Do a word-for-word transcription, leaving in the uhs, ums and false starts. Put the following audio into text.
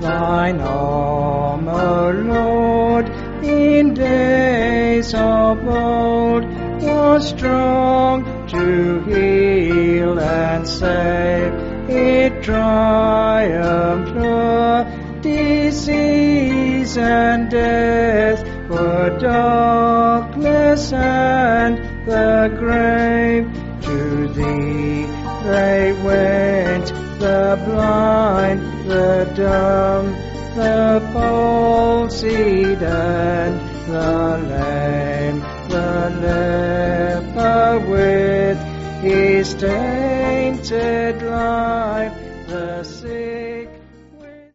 Thine arm, O Lord, in days of old, was strong to heal and save. It triumphed o'er disease and death, for darkness and the grave. To thee they went, the blind, the dumb, the palsied and the lame, the leper with his tainted